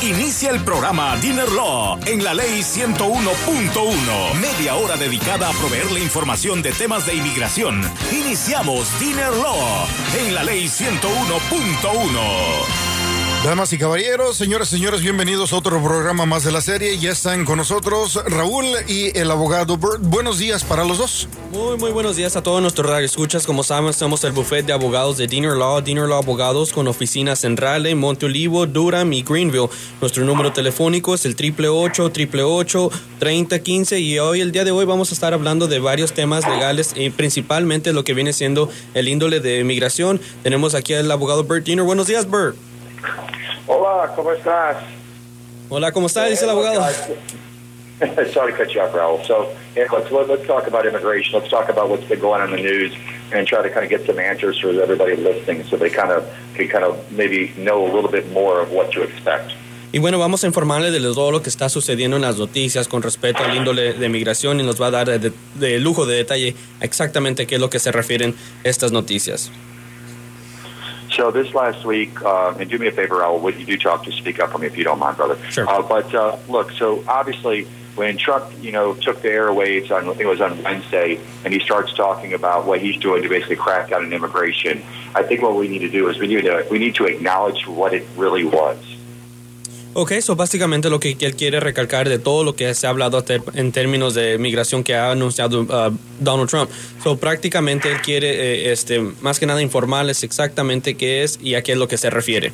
Inicia el programa Dinner Law en la Ley 101.1. Media hora dedicada a proveerle información de temas de inmigración. Iniciamos Dinner Law en la Ley 101.1. Damas y caballeros, señoras y señores, bienvenidos a otro programa más de la serie. Ya están con nosotros Raúl y el abogado Bert. Buenos días para los dos. Muy buenos días a todos nuestros radioescuchas. Como saben, somos el bufete de abogados de Dinner Law Abogados con oficinas en Raleigh, Monte Olivo, Durham y Greenville. Nuestro número telefónico es el 888-888-3015 y el día de hoy vamos a estar hablando de varios temas legales y principalmente lo que viene siendo el índole de migración. Tenemos aquí al abogado Bert Diener. Buenos días, Bert. Hola, ¿cómo estás? Hola, ¿cómo está? Dice el abogado. Sorry to cut you off, Raul. So, let's talk about immigration. Let's talk about what's been going on in the news and try to kind of get some answers for everybody listening so they can maybe know a little bit more of what to expect. Y bueno, vamos a informarle de todo lo que está sucediendo en las noticias con respecto al índole de migración y nos va a dar de lujo de detalle exactamente qué es lo que se refieren estas noticias. So this last week, and do me a favor, Raul, when you do talk, just speak up for me if you don't mind, brother. Sure. Look, so obviously when Trump, took the airwaves on, I think it was on Wednesday, and he starts talking about what he's doing to basically crack down on immigration, I think what we need to do is we need to acknowledge what it really was. Ok, so básicamente lo que él quiere recalcar de todo lo que se ha hablado en términos de migración que ha anunciado Donald Trump. So prácticamente él quiere, más que nada, informarles exactamente qué es y a qué es lo que se refiere.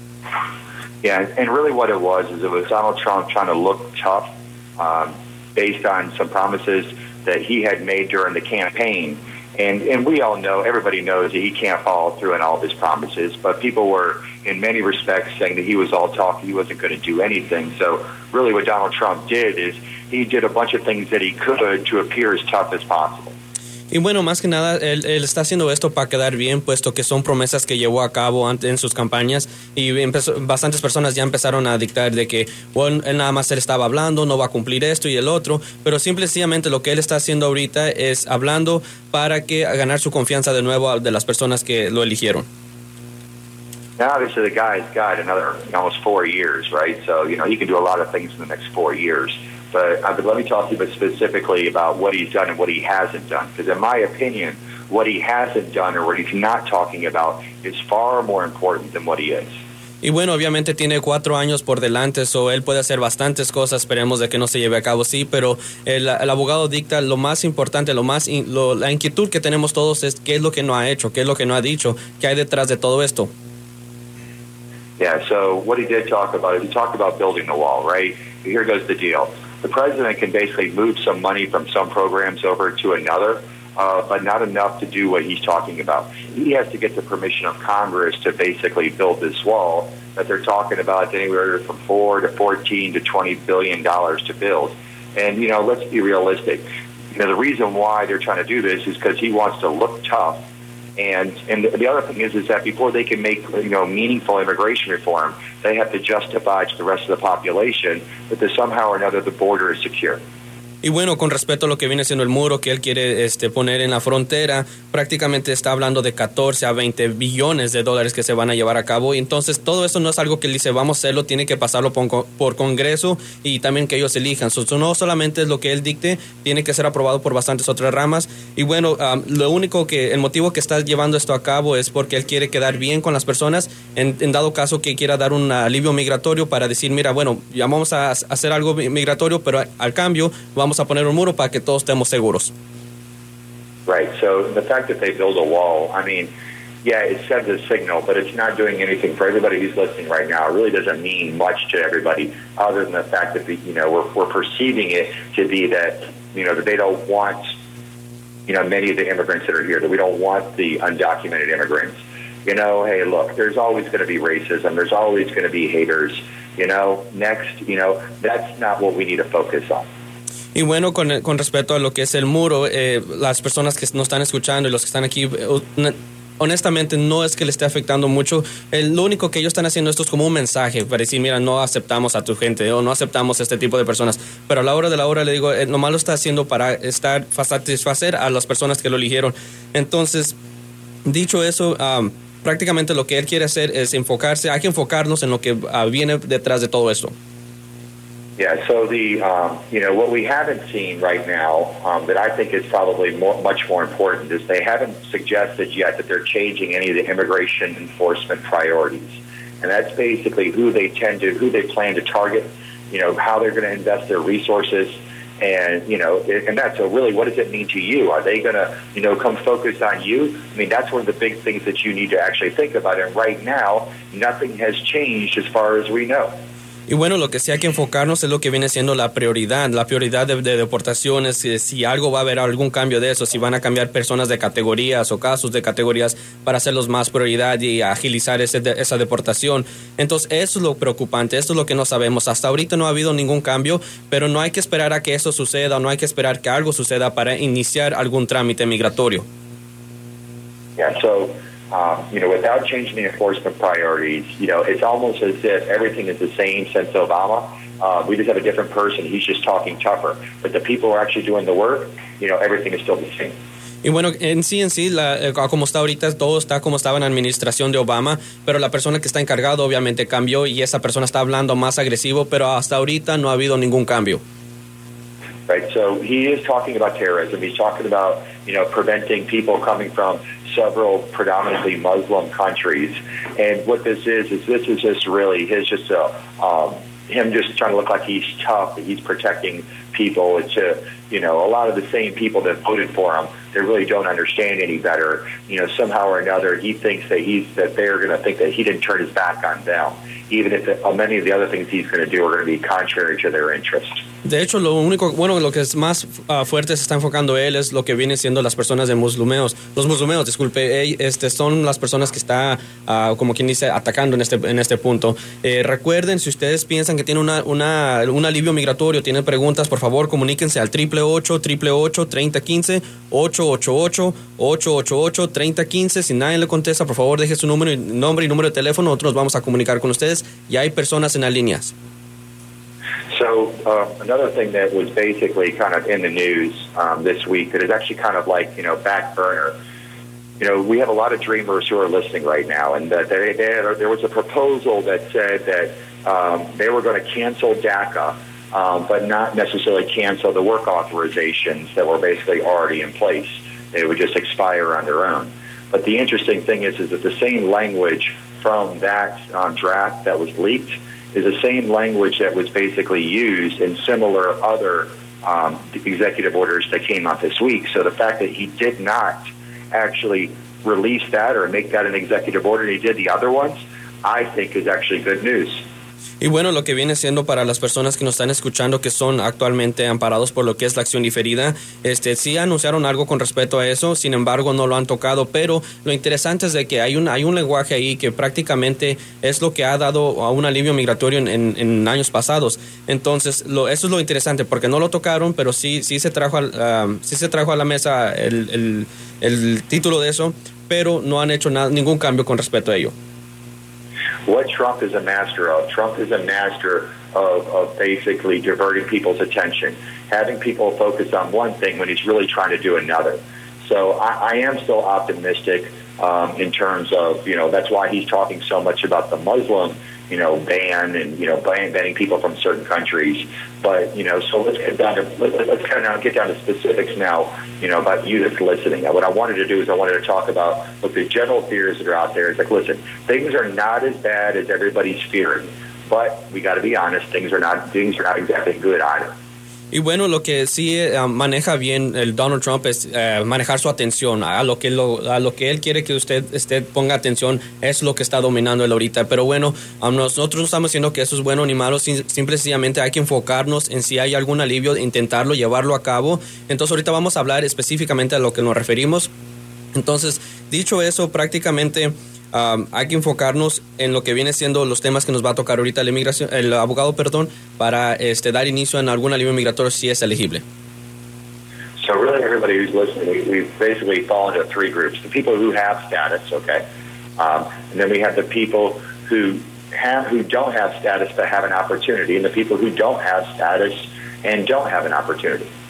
Yeah, and really what it was Donald Trump trying to look tough based on some promises that he had made during the campaign. And we all know, everybody knows that he can't follow through on all of his promises, but people were, in many respects, saying that he was all talk, he wasn't going to do anything. So really what Donald Trump did is he did a bunch of things that he could to appear as tough as possible. Y bueno, más que nada, él está haciendo esto para quedar bien, puesto que son promesas que llevó a cabo en sus campañas y bastantes personas ya empezaron a dictar de que él nada más él estaba hablando, no va a cumplir esto y el otro, pero sencillamente lo que él está haciendo ahorita es hablando para ganar su confianza de nuevo de las personas que lo eligieron. Now, obviously, the guy's got another almost 4 years, right? So, he can do a lot of things in the next 4 years. But let me talk to you specifically about what he's done and what he hasn't done. Because in my opinion, what he hasn't done or what he's not talking about is far more important than what he is. Y bueno, obviamente tiene 4 años por delante, so él puede hacer bastantes cosas, esperemos de que no se lleve a cabo, sí, pero el abogado dicta lo más importante, la inquietud que tenemos todos es qué es lo que no ha hecho, qué es lo que no ha dicho, qué hay detrás de todo esto. Yeah, so what he did talk about is he talked about building the wall, right? Here goes the deal. The president can basically move some money from some programs over to another, but not enough to do what he's talking about. He has to get the permission of Congress to basically build this wall that they're talking about anywhere from $4 to $14 to $20 billion to build. And, let's be realistic. The reason why they're trying to do this is because he wants to look tough. And the other thing is that before they can make meaningful immigration reform, they have to justify to the rest of the population that somehow or another the border is secure. Y bueno, con respecto a lo que viene siendo el muro que él quiere poner en la frontera, prácticamente está hablando de 14 a 20 billones de dólares que se van a llevar a cabo. Y entonces todo eso no es algo que él dice, vamos a hacerlo, tiene que pasarlo por Congreso y también que ellos elijan. No solamente es lo que él dicte, tiene que ser aprobado por bastantes otras ramas. Y bueno, el motivo que está llevando esto a cabo es porque él quiere quedar bien con las personas, en dado caso que quiera dar un alivio migratorio para decir, mira, bueno, ya vamos a hacer algo migratorio, pero al cambio vamos a poner un muro para que todos estemos seguros. Right, so the fact that they build a wall, yeah, it sends a signal, but it's not doing anything for everybody who's listening right now. It really doesn't mean much to everybody other than the fact that, we're perceiving it to be that, that they don't want, many of the immigrants that are here, that we don't want the undocumented immigrants. Hey, look, there's always going to be racism. There's always going to be haters. That's not what we need to focus on. Y bueno, con respecto a lo que es el muro, las personas que nos están escuchando y los que están aquí, honestamente no es que le esté afectando mucho. Lo único que ellos están haciendo esto es como un mensaje para decir, mira, no aceptamos a tu gente o no aceptamos este tipo de personas. Pero a la hora de la hora le digo, nomás lo está haciendo para satisfacer a las personas que lo eligieron. Entonces, dicho eso, prácticamente lo que él quiere hacer es enfocarse, hay que enfocarnos en lo que viene detrás de todo esto. Yeah, so what we haven't seen right now that I think is probably much more important is they haven't suggested yet that they're changing any of the immigration enforcement priorities. And that's basically who they plan to target, how they're going to invest their resources. And, and that's really, what does it mean to you? Are they going to, come focus on you? I mean, that's one of the big things that you need to actually think about. And right now, nothing has changed as far as we know. Y bueno, lo que sí hay que enfocarnos es lo que viene siendo la prioridad de deportaciones, si algo va a haber algún cambio de eso, si van a cambiar personas de categorías o casos de categorías para hacerlos más prioridad y agilizar esa deportación. Entonces, eso es lo preocupante, esto es lo que no sabemos. Hasta ahorita no ha habido ningún cambio, pero no hay que esperar a que eso suceda, o no hay que esperar que algo suceda para iniciar algún trámite migratorio. Yeah, so... without changing the enforcement priorities, it's almost as if everything is the same since Obama. We just have a different person. He's just talking tougher. But the people who are actually doing the work, everything is still the same. Y bueno, en sí, como está ahorita, todo está como estaba en la administración de Obama, pero la persona que está encargado obviamente cambió y esa persona está hablando más agresivo, pero hasta ahorita no ha habido ningún cambio. Right, so he is talking about terrorism. He's talking about, preventing people coming from several predominantly Muslim countries. And what this is just really him just trying to look like he's tough, that he's protecting people. It's a lot of the same people that voted for him, they really don't understand any better. Somehow or another, he thinks that they're going to think that he didn't turn his back on them, even if many of the other things he's going to do are going to be contrary to their interests. De hecho, lo que es más fuerte se está enfocando él es lo que viene siendo las personas de musulmanes. Los musulmanes, disculpe, son las personas que está, como quien dice, atacando en este punto. Recuerden, si ustedes piensan que tienen un alivio migratorio, tienen preguntas, por favor, comuníquense al 888-888-3015, 888-888-3015. Si nadie le contesta, por favor, deje su nombre y número de teléfono. Nosotros vamos a comunicar con ustedes. Y hay personas en las líneas. So another thing that was basically kind of in the news this week that is actually kind of like, back burner. We have a lot of dreamers who are listening right now, and there was a proposal that said that they were going to cancel DACA, but not necessarily cancel the work authorizations that were basically already in place. They would just expire on their own. But the interesting thing is that the same language from that draft that was leaked is the same language that was basically used in similar other executive orders that came out this week. So the fact that he did not actually release that or make that an executive order, and he did the other ones, I think is actually good news. Y bueno, lo que viene siendo para las personas que nos están escuchando que son actualmente amparados por lo que es la acción diferida, sí anunciaron algo con respecto a eso, sin embargo no lo han tocado, pero lo interesante es de que hay un lenguaje ahí que prácticamente es lo que ha dado a un alivio migratorio en años pasados. Entonces, eso es lo interesante, porque no lo tocaron, pero sí se trajo a la mesa el título de eso, pero no han hecho ningún cambio con respecto a ello. What Trump is a master of basically diverting people's attention, having people focus on one thing when he's really trying to do another. So I am still optimistic in terms of, that's why he's talking so much about the Muslim, ban and, banning people from certain countries. But, so let's get down to specifics now, about you that's listening. What I wanted to do is I wanted to talk about the general fears that are out there. It's like, listen, things are not as bad as everybody's fearing, but we got to be honest, things are not exactly good either. Y bueno, lo que sí maneja bien el Donald Trump es manejar su atención a lo que él quiere que usted ponga atención, es lo que está dominando él ahorita. Pero bueno, nosotros no estamos diciendo que eso es bueno ni malo, simplemente hay que enfocarnos en si hay algún alivio, intentarlo, llevarlo a cabo. Entonces ahorita vamos a hablar específicamente a lo que nos referimos. Entonces, dicho eso, prácticamente hay que enfocarnos en lo que viene siendo los temas que nos va a tocar ahorita el abogado, para dar inicio en algún alivio migratorio si es elegible. So really everybody who's listening, we basically fall into three groups. The people who have status, okay? And then we have the people who don't have status but have an opportunity, and the people who don't have status and don't have an opportunity.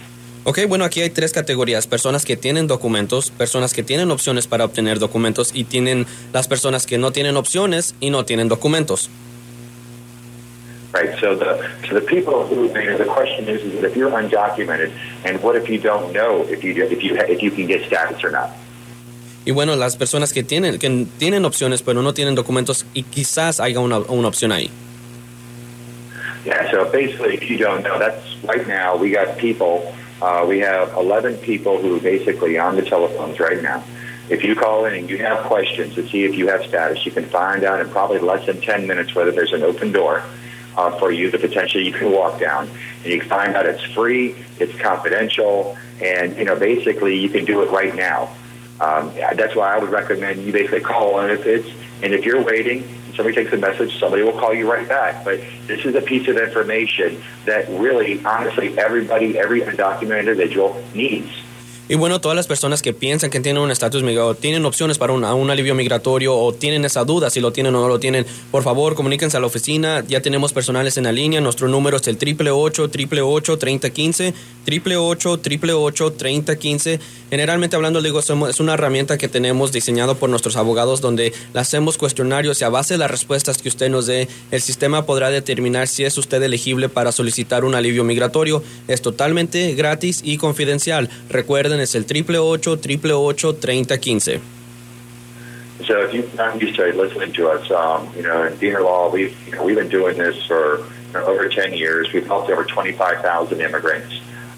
Ok, bueno, aquí hay 3 categorías: personas que tienen documentos, personas que tienen opciones para obtener documentos y tienen las personas que no tienen opciones y no tienen documentos. Right. So the people who, the question is that if you're undocumented, and what if you don't know if you can get status or not? Y bueno, las personas que tienen opciones pero no tienen documentos y quizás haya una opción ahí. Yeah. So basically, if you don't know, that's right now we got people. We have 11 people who are basically on the telephones right now. If you call in and you have questions to see if you have status, you can find out in probably less than 10 minutes whether there's an open door for you that potentially you can walk down. And you can find out it's free, it's confidential, and, basically you can do it right now. That's why I would recommend you basically call, and if you're waiting, somebody takes a message, somebody will call you right back. But this is a piece of information that really, honestly, every undocumented individual needs. Y bueno, todas las personas que piensan que tienen un estatus migratorio, tienen opciones para un alivio migratorio o tienen esa duda si lo tienen o no lo tienen, por favor, comuníquense a la oficina. Ya tenemos personales en la línea. Nuestro número es el 888-888-3015, 888-888-3015. Generalmente hablando, digo, es una herramienta que tenemos diseñado por nuestros abogados donde le hacemos cuestionarios y a base de las respuestas que usted nos dé, el sistema podrá determinar si es usted elegible para solicitar un alivio migratorio. Es totalmente gratis y confidencial. Recuerden, es el 888-888-3015. So if you've not used to listening to us, in Diener Law, we've been doing this for over 10 years. We've helped over 25,000 immigrants.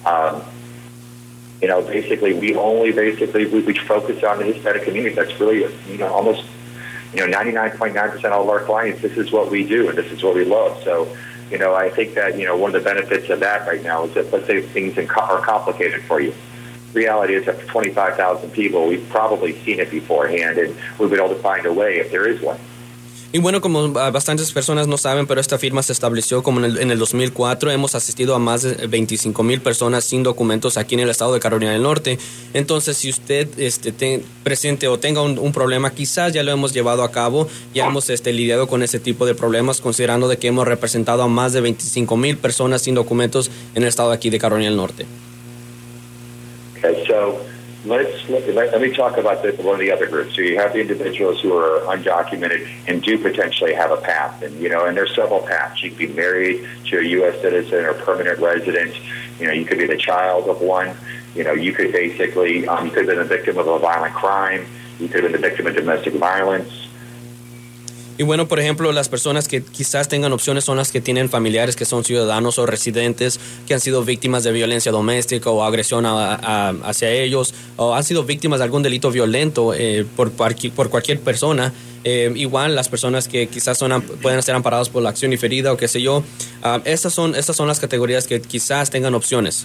Basically, we focus on the Hispanic community. That's really, almost, 99.9% of all our clients. This is what we do, and this is what we love. So, I think that, one of the benefits of that right now is that, let's say things are complicated for you. Reality is that for 25,000 people, we've probably seen it beforehand, and we've been able to find a way if there is one. Y bueno, como bastantes personas no saben, pero esta firma se estableció como en el 2004. Hemos asistido a más de 25,000 personas sin documentos aquí en el estado de Carolina del Norte. Entonces, si usted presente o tenga un problema, quizás ya lo hemos llevado a cabo, ya hemos lidiado con ese tipo de problemas, considerando de que hemos representado a más de 25,000 personas sin documentos en el estado aquí de Carolina del Norte. Okay, so let me talk about one of the other groups. So you have the individuals who are undocumented and do potentially have a path, and there's several paths. You could be married to a U.S. citizen or permanent resident. You could be the child of one. You could basically you could have been a victim of a violent crime. You could have been the victim of domestic violence. Y bueno, por ejemplo, las personas que quizás tengan opciones son las que tienen familiares que son ciudadanos o residentes que han sido víctimas de violencia doméstica o agresión hacia ellos, o han sido víctimas de algún delito violento por cualquier persona. Igual las personas que quizás pueden ser amparadas por la acción diferida o qué sé yo. Estas son las categorías que quizás tengan opciones.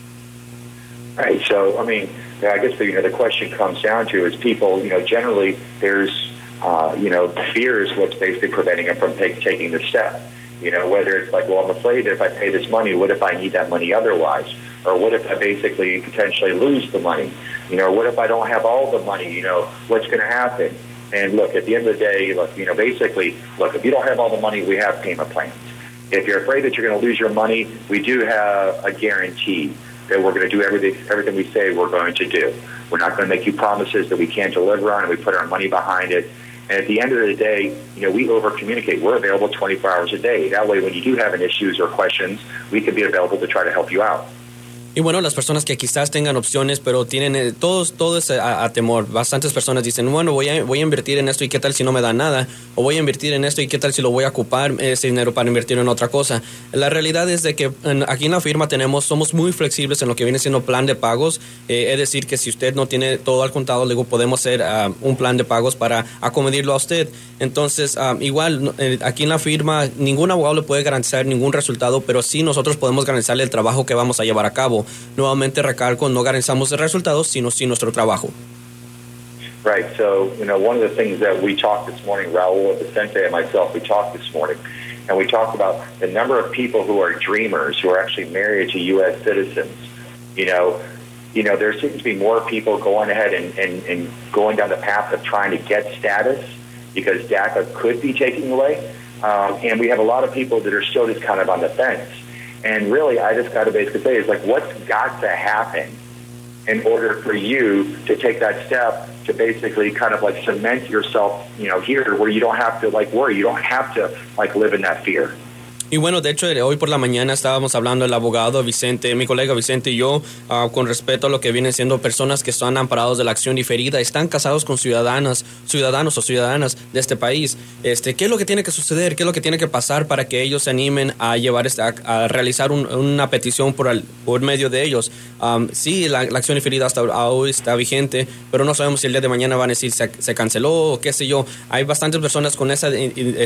Right. So, I guess the question comes down to is people, generally there's fear is what's basically preventing them from taking the step. Whether it's like, well, I'm afraid that if I pay this money, what if I need that money otherwise? Or what if I basically potentially lose the money? What if I don't have all the money? What's going to happen? And look, at the end of the day, if you don't have all the money, we have payment plans. If you're afraid that you're going to lose your money, we do have a guarantee that we're going to do everything we say we're going to do. We're not going to make you promises that we can't deliver on, and we put our money behind it. And at the end of the day, we over-communicate. We're available 24 hours a day. That way, when you do have any issues or questions, we can be available to try to help you out. Y bueno, las personas que quizás tengan opciones, pero tienen todo es a temor. Bastantes personas dicen, bueno, voy a invertir en esto y qué tal si no me da nada. O voy a invertir en esto y qué tal si lo voy a ocupar ese dinero para invertir en otra cosa. La realidad es de que aquí en la firma somos muy flexibles en lo que viene siendo plan de pagos. Es decir, que si usted no tiene todo al contado, luego podemos hacer un plan de pagos para acomodarlo a usted. Entonces, igual, aquí en la firma, ningún abogado le puede garantizar ningún resultado, pero sí nosotros podemos garantizarle el trabajo que vamos a llevar a cabo. Nuevamente recalco, no garantizamos el resultado, sino nuestro trabajo. Right. So, one of the things that we talked this morning, Raul, Vicente, and myself, we talked this morning, and we talked about the number of people who are dreamers, who are actually married to U.S. citizens. There seems to be more people going ahead and going down the path of trying to get status because DACA could be taken away. And we have a lot of people that are still just kind of on the fence. And really, I just got to basically say is like, what's got to happen in order for you to take that step to basically kind of like cement yourself, here where you don't have to like worry, you don't have to like live in that fear. Y bueno, de hecho, hoy por la mañana estábamos hablando el abogado Vicente, mi colega Vicente y yo, con respecto a lo que vienen siendo personas que están amparados de la acción diferida, están casados con ciudadanos o ciudadanas de este país. ¿Qué es lo que tiene que suceder? ¿Qué es lo que tiene que pasar para que ellos se animen a llevar a realizar una petición por medio de ellos? Sí, la acción diferida hasta hoy está vigente, pero no sabemos si el día de mañana van a decir se canceló o qué sé yo. Hay bastantes personas con esa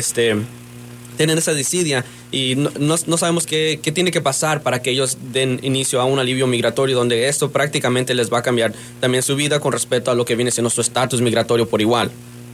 tienen esa desidia y no sabemos qué tiene que pasar para que ellos den inicio a un alivio migratorio donde esto prácticamente les va a cambiar también su vida con respecto a lo que viene siendo su estatus migratorio por igual.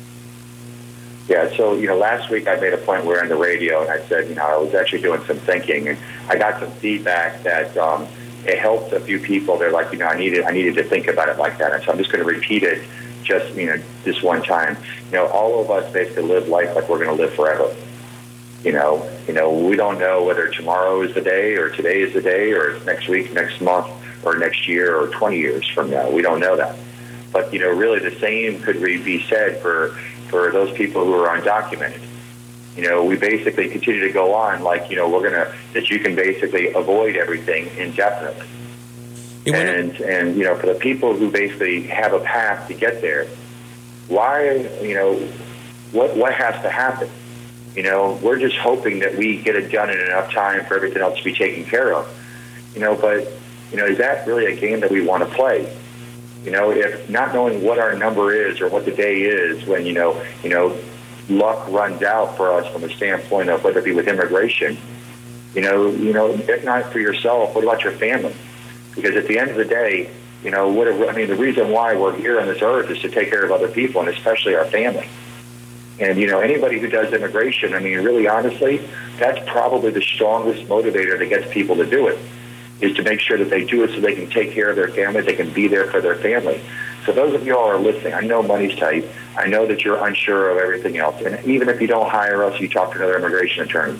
Yeah, so, last week I made a point where on the radio and I said, I was actually doing some thinking and I got some feedback that it helped a few people. They're like, I needed to think about it like that. And so I'm just going to repeat it just, this one time. All of us basically live life like we're going to live forever. We don't know whether tomorrow is the day or today is the day or it's next week, next month, or next year or 20 years from now. We don't know that. But, really the same could be said for those people who are undocumented. We basically continue to go on like, that you can basically avoid everything indefinitely. And for the people who basically have a path to get there, why, what has to happen? We're just hoping that we get it done in enough time for everything else to be taken care of. But, is that really a game that we want to play? If not knowing what our number is or what the day is when, luck runs out for us from the standpoint of whether it be with immigration, if not for yourself, what about your family? Because at the end of the day, the reason why we're here on this earth is to take care of other people and especially our family. And, anybody who does immigration, really honestly, that's probably the strongest motivator that gets people to do it, is to make sure that they do it so they can take care of their families, they can be there for their family. So those of you all are listening, I know money's tight. I know that you're unsure of everything else. And even if you don't hire us, you talk to another immigration attorney.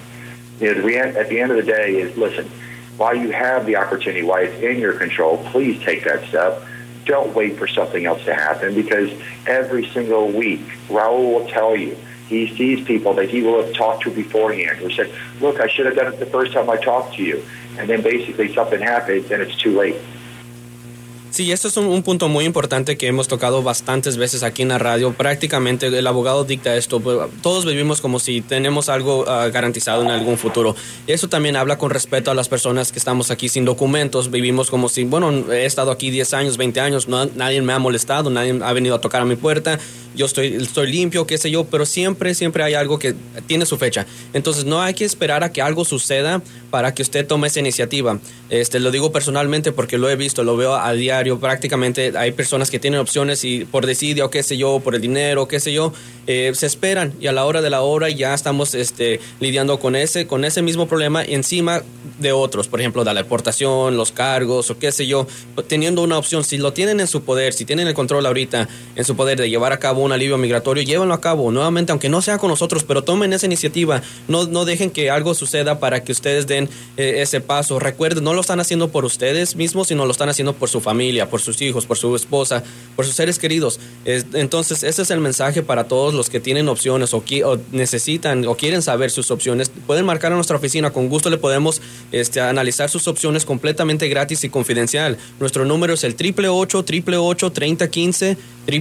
At the end of the day is, listen, while you have the opportunity, while it's in your control, please take that step. Don't wait for something else to happen because every single week, Raul will tell you, he sees people that he will have talked to beforehand who said, look, I should have done it the first time I talked to you. And then basically something happens and it's too late. Sí, esto es un punto muy importante que hemos tocado bastantes veces aquí en la radio. Prácticamente el abogado dicta esto. Todos vivimos como si tenemos algo garantizado en algún futuro. Eso también habla con respecto a las personas que estamos aquí sin documentos. Vivimos como si, he estado aquí 10 años, 20 años, nadie me ha molestado, nadie ha venido a tocar a mi puerta. Yo estoy limpio, qué sé yo, pero siempre hay algo que tiene su fecha. Entonces no hay que esperar a que algo suceda para que usted tome esa iniciativa. Lo digo personalmente porque lo he visto, lo veo a diario. Prácticamente hay personas que tienen opciones y por desidia o qué sé yo, por el dinero, qué sé yo, se esperan y a la hora de la hora ya estamos lidiando con ese mismo problema encima de otros. Por ejemplo, la deportación, los cargos o qué sé yo, teniendo una opción. Si lo tienen en su poder, si tienen el control ahorita en su poder de llevar a cabo un alivio migratorio, llévenlo a cabo nuevamente, aunque no sea con nosotros, pero tomen esa iniciativa. No dejen que algo suceda para que ustedes den ese paso. Recuerden, no lo están haciendo por ustedes mismos, sino lo están haciendo por su familia, por sus hijos, por su esposa, por sus seres queridos. Entonces, ese es el mensaje para todos los que tienen opciones o necesitan o quieren saber sus opciones. Pueden marcar a nuestra oficina, con gusto le podemos analizar sus opciones completamente gratis y confidencial. Nuestro número es el 888-888-3015,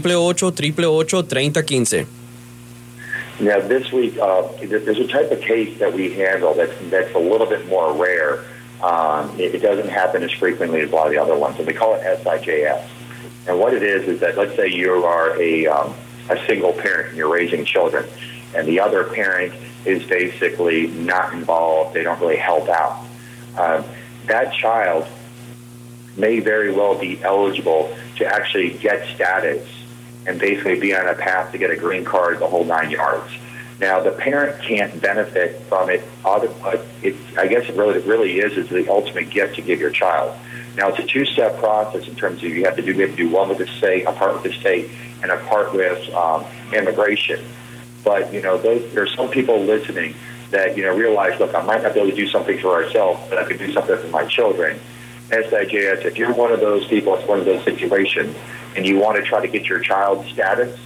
888-888-3015. Now, this week, there's a type of case that we handle that's a little bit more rare. It doesn't happen as frequently as a lot of the other ones, and we call it SIJS. And what it is that, let's say you are a single parent and you're raising children, and the other parent is basically not involved, they don't really help out. That child may very well be eligible to actually get status and basically be on a path to get a green card the whole 9 yards. Now, the parent can't benefit from it, but I guess it really is the ultimate gift to give your child. Now, it's a two-step process in terms of you have to do one with the state, a part with the state, and a part with immigration. But, there's some people listening that, realize, look, I might not be able to do something for ourselves, but I can do something for my children. SIJS, if you're one of those people, it's one of those situations, and you want to try to get your child's status,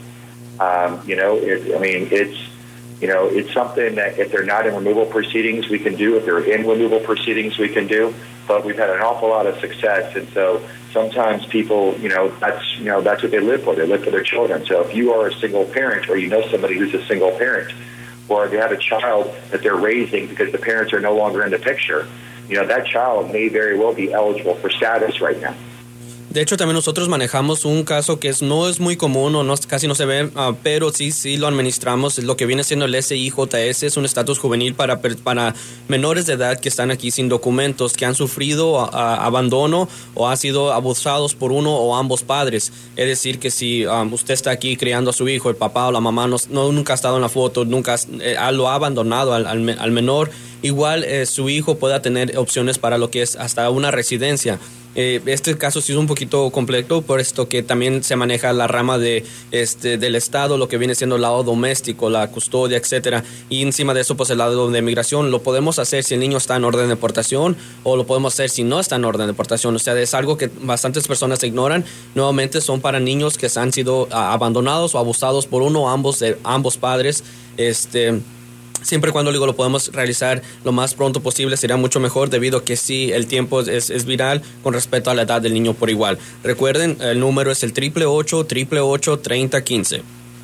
it's something that if they're not in removal proceedings, we can do. If they're in removal proceedings, we can do. But we've had an awful lot of success, and so sometimes people, that's what they live for. They live for their children. So if you are a single parent, or you know somebody who's a single parent, or they have a child that they're raising because the parents are no longer in the picture, that child may very well be eligible for status right now. De hecho, también nosotros manejamos un caso que no es muy común o casi no se ve, pero sí lo administramos. Lo que viene siendo el SIJS es un estatus juvenil para menores de edad que están aquí sin documentos, que han sufrido abandono o han sido abusados por uno o ambos padres. Es decir, que si usted está aquí criando a su hijo, el papá o la mamá nunca ha estado en la foto, nunca lo ha abandonado al menor, igual su hijo pueda tener opciones para lo que es hasta una residencia. Este caso sí es un poquito complejo, por esto que también se maneja la rama del Estado, lo que viene siendo el lado doméstico, la custodia, etcétera, y encima de eso pues el lado de migración. Lo podemos hacer si el niño está en orden de deportación o lo podemos hacer si no está en orden de deportación. O sea, es algo que bastantes personas ignoran. Nuevamente son para niños que han sido abandonados o abusados por uno o ambos padres. Siempre y cuando lo podemos realizar lo más pronto posible sería mucho mejor, debido a que sí, el tiempo es viral con respecto a la edad del niño por igual. Recuerden, el número es el 888-888-3015.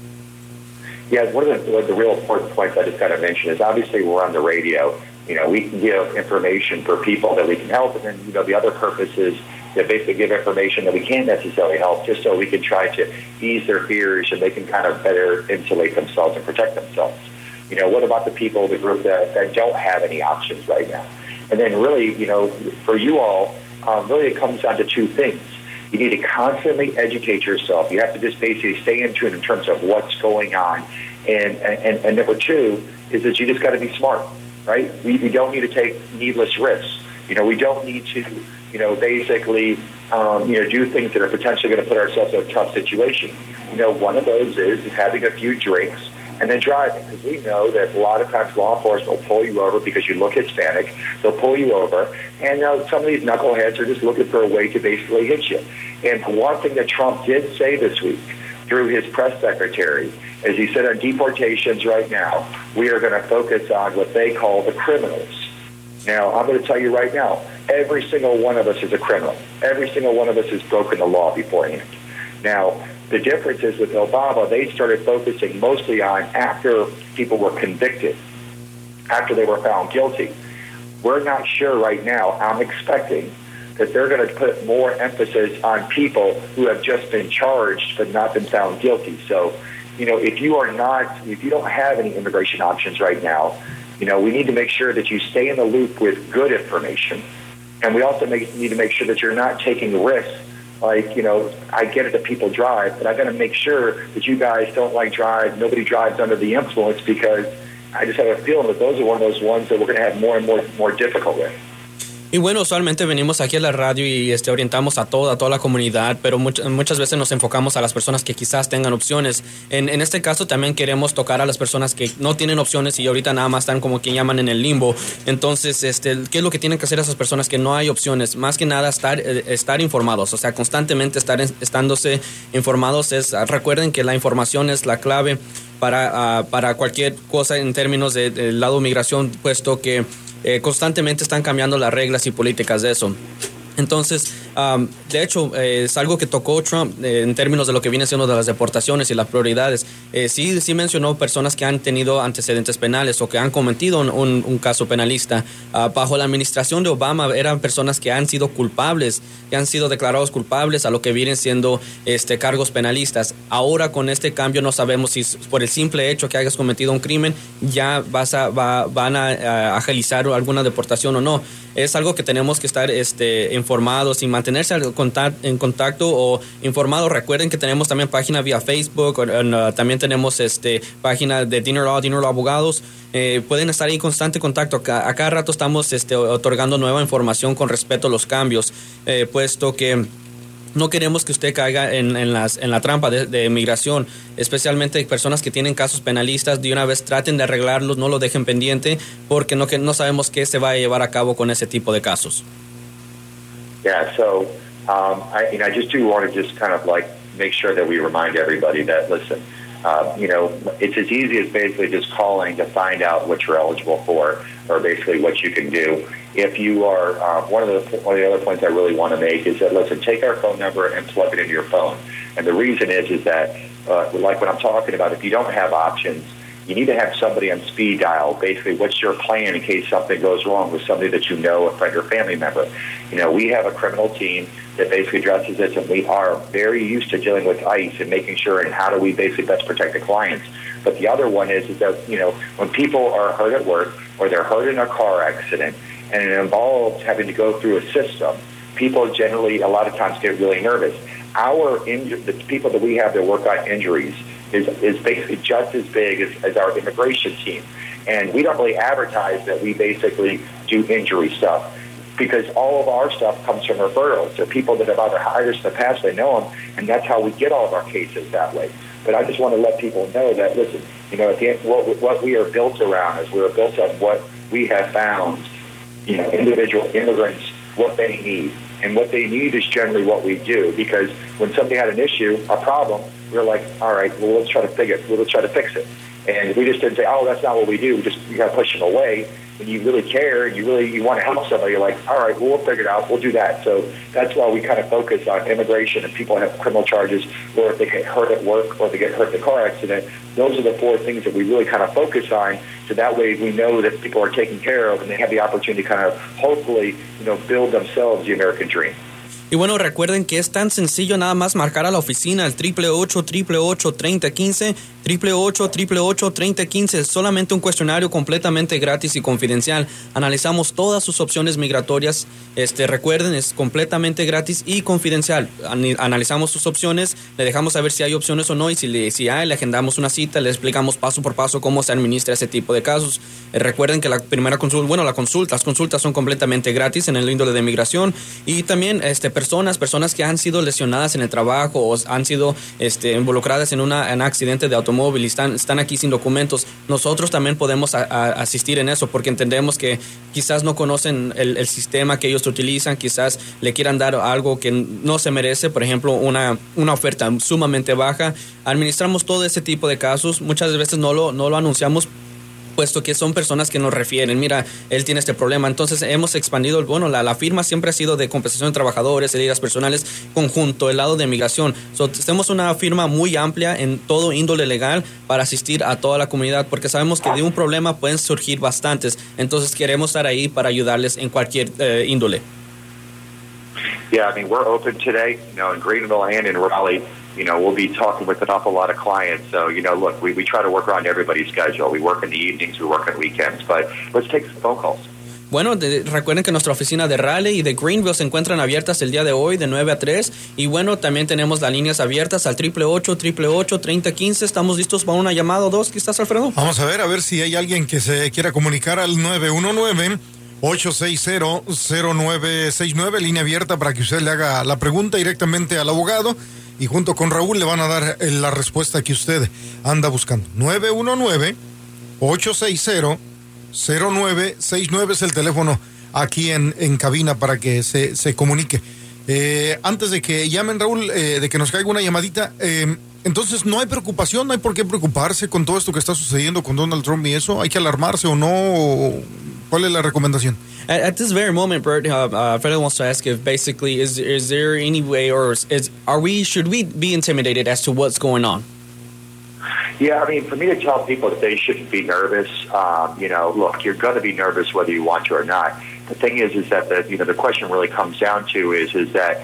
Yeah, one of the real important points I just kind of mentioned is obviously we're on the radio. We can give information for people that we can help, and then, the other purpose is to basically give information that we can't necessarily help, just so we can try to ease their fears and they can kind of better insulate themselves and protect themselves. What about the people, the group that don't have any options right now? And then really, for you all, really it comes down to two things. You need to constantly educate yourself. You have to just basically stay in tune in terms of what's going on. And number two is that you just got to be smart, right? We don't need to take needless risks. We don't need to, basically, do things that are potentially going to put ourselves in a tough situation. One of those is having a few drinks and then driving, because we know that a lot of times law enforcement will pull you over because you look Hispanic. They'll pull you over, and some of these knuckleheads are just looking for a way to basically hit you. And one thing that Trump did say this week through his press secretary is he said on deportations right now, we are going to focus on what they call the criminals. Now, I'm going to tell you right now, every single one of us is a criminal. Every single one of us has broken the law beforehand. Now, the difference is with Obama, they started focusing mostly on after people were convicted, after they were found guilty. We're not sure right now. I'm expecting that they're going to put more emphasis on people who have just been charged but not been found guilty. So, if you don't have any immigration options right now, we need to make sure that you stay in the loop with good information. And we also need to make sure that you're not taking risks. Like, I get it that people drive, but I got to make sure that you guys don't drive. Nobody drives under the influence, because I just have a feeling that those are one of those ones that we're going to have more and more difficult with. Y bueno, usualmente venimos aquí a la radio y orientamos a toda la comunidad, pero muchas veces nos enfocamos a las personas que quizás tengan opciones. En este caso también queremos tocar a las personas que no tienen opciones y ahorita nada más están como quien llaman en el limbo. Entonces, ¿qué es lo que tienen que hacer esas personas que no hay opciones? Más que nada estar informados, o sea, constantemente estándose informados. Recuerden que la información es la clave para cualquier cosa en términos del lado de migración, puesto que constantemente están cambiando las reglas y políticas de eso. Entonces, de hecho, es algo que tocó Trump en términos de lo que viene siendo de las deportaciones y las prioridades. Sí mencionó personas que han tenido antecedentes penales o que han cometido un caso penalista. Bajo la administración de Obama eran personas que han sido culpables, que han sido declarados culpables a lo que vienen siendo cargos penalistas. Ahora con este cambio no sabemos si por el simple hecho que hayas cometido un crimen ya van a agilizar alguna deportación o no. Es algo que tenemos que estar informados y mantenerse en contacto o informados. Recuerden que tenemos también página vía Facebook, también tenemos página de Dinner Law Abogados. Pueden estar ahí en constante contacto. A cada rato estamos otorgando nueva información con respecto a los cambios, puesto que No queremos que usted caiga en la trampa de migración, especialmente personas que tienen casos penalistas. De una vez traten de arreglarlos, no lo dejen pendiente, porque no sabemos qué se va a llevar a cabo con ese tipo de casos. Yeah, so I just do want to just kind of like make sure that we remind everybody that, listen, it's as easy as basically just calling to find out what you're eligible for, or basically what you can do. If you are, one of the other points I really want to make is that, listen, take our phone number and plug it into your phone. And the reason is that, like what I'm talking about, if you don't have options, you need to have somebody on speed dial. Basically, what's your plan in case something goes wrong with somebody that you know, a friend or family member? We have a criminal team that basically addresses this, and we are very used to dealing with ICE and making sure and how do we basically best protect the clients. But the other one is that, when people are hurt at work or they're hurt in a car accident and it involves having to go through a system, people generally a lot of times get really nervous. The people that we have that work on injuries is basically just as big as our immigration team. And we don't really advertise that we basically do injury stuff, because all of our stuff comes from referrals. They're people that have either hired us in the past, they know them, and that's how we get all of our cases that way. But I just want to let people know that, listen, at the end, what we are built around is we're built on what we have found, individual immigrants, what they need. And what they need is generally what we do, because when somebody had an issue, a problem, we're like, all right, well, let's try to fix it. And we just didn't say, oh, that's not what we do. We got to push them away. When you really care and you want to help somebody, you're like, all right, well, we'll figure it out. We'll do that. So that's why we kind of focus on immigration, and people have criminal charges, or if they get hurt at work or they get hurt in a car accident. Those are the four things that we really kind of focus on. So that way we know that people are taken care of and they have the opportunity to kind of hopefully, build themselves the American dream. Y bueno, recuerden que es tan sencillo nada más marcar a la oficina, el 888-888-3015, 888-888-3015. Es solamente un cuestionario completamente gratis y confidencial. Analizamos todas sus opciones migratorias. Recuerden, es completamente gratis y confidencial. Analizamos sus opciones, le dejamos saber si hay opciones o no, y si hay, le agendamos una cita, le explicamos paso por paso cómo se administra ese tipo de casos. Recuerden que la primera consulta, las consultas son completamente gratis en el índole de migración, y también personas que han sido lesionadas en el trabajo o han sido involucradas en un accidente de automóvil y están aquí sin documentos. Nosotros también podemos asistir en eso, porque entendemos que quizás no conocen el sistema que ellos utilizan, quizás le quieran dar algo que no se merece, por ejemplo, una oferta sumamente baja. Administramos todo ese tipo de casos. Muchas veces no lo anunciamos, puesto que son personas que nos refieren, mira, él tiene este problema. Entonces hemos expandido, la firma siempre ha sido de compensación de trabajadores, heridas personales, conjunto, el lado de migración. Tenemos una firma muy amplia en todo índole legal para asistir a toda la comunidad, porque sabemos que de un problema pueden surgir bastantes. Entonces queremos estar ahí para ayudarles en cualquier índole. Yeah, we're open today, in Greenville and in Raleigh. We'll be talking with an awful lot of clients. So, look, we try to work around everybody's schedule. We work in the evenings, we work on weekends, but let's take some phone calls. Bueno, recuerden que nuestra oficina de Raleigh y de Greenville se encuentran abiertas el día de hoy de 9 a 3. Y bueno, también tenemos las líneas abiertas al 888-888-3015. ¿Estamos listos para una llamada o dos? ¿Quizás, Alfredo? Vamos a ver si hay alguien que se quiera comunicar al 919-860-0969, línea abierta para que usted le haga la pregunta directamente al abogado. Y junto con Raúl le van a dar la respuesta que usted anda buscando. 919-860-0969 es el teléfono aquí en cabina para que se comunique. Antes de que llamen, Raúl, de que nos caiga una llamadita, entonces no hay preocupación, no hay por qué preocuparse con todo esto que está sucediendo con Donald Trump y eso. ¿Hay que alarmarse o no? ¿Cuál es la recomendación? At this very moment, Bert, Fredo wants to ask if basically is there any way, or should we be intimidated as to what's going on? Yeah, for me to tell people that they shouldn't be nervous, look, you're going to be nervous whether you want to or not. The thing is that the question really comes down to is that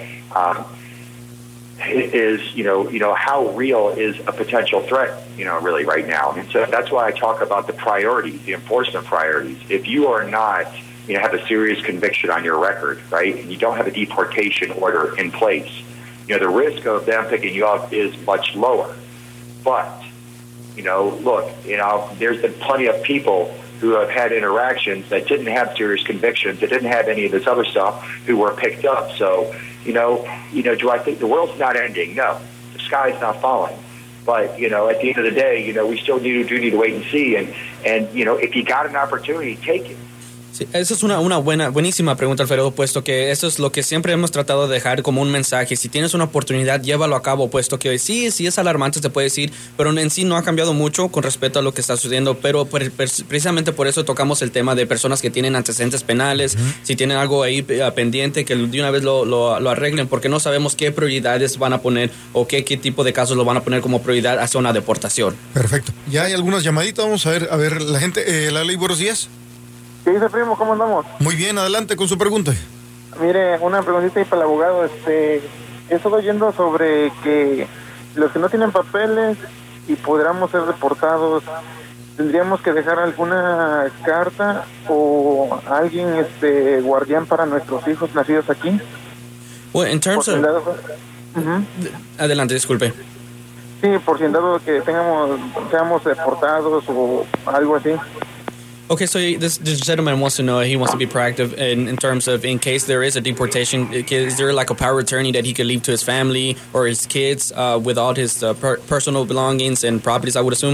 how real is a potential threat, really right now. And so that's why I talk about the priorities, the enforcement priorities. If you are not, have a serious conviction on your record, right, and you don't have a deportation order in place, the risk of them picking you up is much lower. But, look, there's been plenty of people who have had interactions that didn't have serious convictions, that didn't have any of this other stuff, who were picked up. So, do I think the world's not ending? No, the sky's not falling. But, at the end of the day, we still do need to wait and see. And if you got an opportunity, take it. Sí, esa es una buenísima pregunta, Alfredo, puesto que eso es lo que siempre hemos tratado de dejar como un mensaje. Si tienes una oportunidad, llévalo a cabo, puesto que sí es alarmante, se puede decir, pero en sí no ha cambiado mucho con respecto a lo que está sucediendo. Pero precisamente por eso tocamos el tema de personas que tienen antecedentes penales, si tienen algo ahí pendiente, que de una vez lo arreglen, porque no sabemos qué prioridades van a poner o qué tipo de casos lo van a poner como prioridad hacia una deportación. Perfecto. Ya hay algunas llamaditas, vamos a ver la gente. Lali, buenos días. ¿Qué dice, primo? ¿Cómo andamos? Muy bien, adelante con su pregunta. Mire, una preguntita ahí para el abogado. He estado oyendo sobre que los que no tienen papeles y podríamos ser deportados, ¿tendríamos que dejar alguna carta o alguien guardián para nuestros hijos nacidos aquí? Well, in terms of... Adelante, disculpe. Sí, por si en dado que seamos deportados o algo así. Okay, so this gentleman wants to know, he wants to be proactive in terms of in case there is a deportation, is there like a power of attorney that he could leave to his family or his kids with all his personal belongings and properties, I would assume?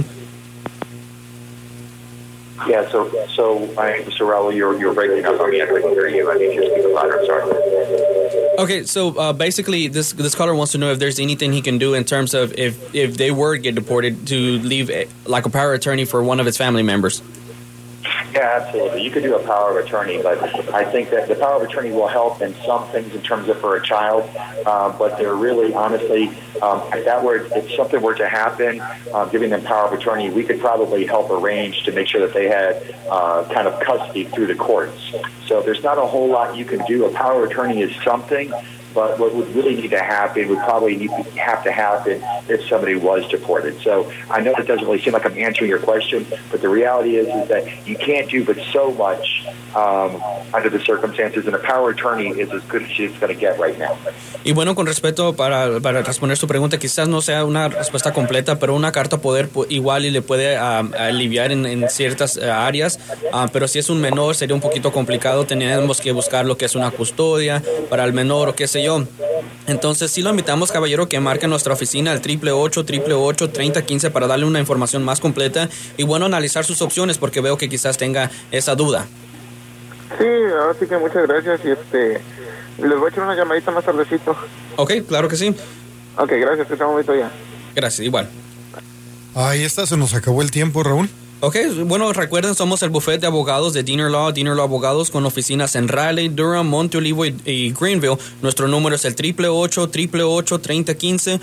Yeah, so Mr. Raul, you're breaking up on me. I couldn't hear you. I need you to speak louder. I'm sorry. Okay, so basically this caller wants to know if there's anything he can do in terms of if they were to get deported to leave like a power of attorney for one of his family members. Yeah, absolutely. You could do a power of attorney, but I think that the power of attorney will help in some things in terms of for a child, but they're really, honestly, if something were to happen, giving them power of attorney, we could probably help arrange to make sure that they had kind of custody through the courts. So there's not a whole lot you can do. A power of attorney is something, but what would really need to happen would probably have to happen if somebody was deported. So I know it doesn't really seem like I'm answering your question, but the reality is that you can't do but so much under the circumstances, and a power of attorney is as good as it's going to get right now. Y bueno, con respecto para responder su pregunta, quizás no sea una respuesta completa, pero una carta poder igual y le puede aliviar en ciertas áreas, pero si es un menor sería un poquito complicado, tenemos que buscar lo que es una custodia para el menor o qué sé yo. Entonces sí lo invitamos, caballero, que marque nuestra oficina al 888-888-3015 para darle una información más completa y bueno, analizar sus opciones porque veo que quizás tenga esa duda. Sí, así que muchas gracias y les voy a echar una llamadita más tardecito. Ok, claro que sí. Ok, gracias, que estamos viendo ya. Gracias, igual. Ahí está, se nos acabó el tiempo, Raúl. Ok, bueno, recuerden, somos el bufete de abogados de Diener Law Abogados con oficinas en Raleigh, Durham, Monte Olivo y Greenville. Nuestro número es el 888-888-3015,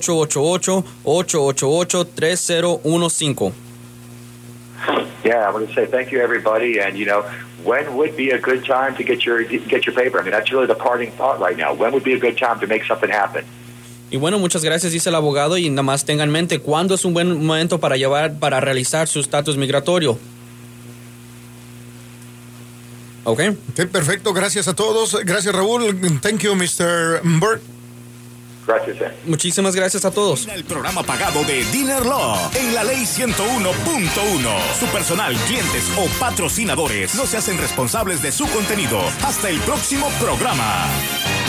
888-888-3015. Yeah, I want to say thank you, everybody, and when would be a good time to get your paper? I mean, that's really the parting thought right now. When would be a good time to make something happen? Y bueno, muchas gracias, dice el abogado, y nada más tengan en mente cuándo es un buen momento para realizar su estatus migratorio. Ok, perfecto, gracias a todos. Gracias, Raúl. Thank you, Mr. Burt. Gracias, Muchísimas gracias a todos. El programa pagado de Diener Law en la ley 101.1. Su personal, clientes o patrocinadores no se hacen responsables de su contenido. Hasta el próximo programa.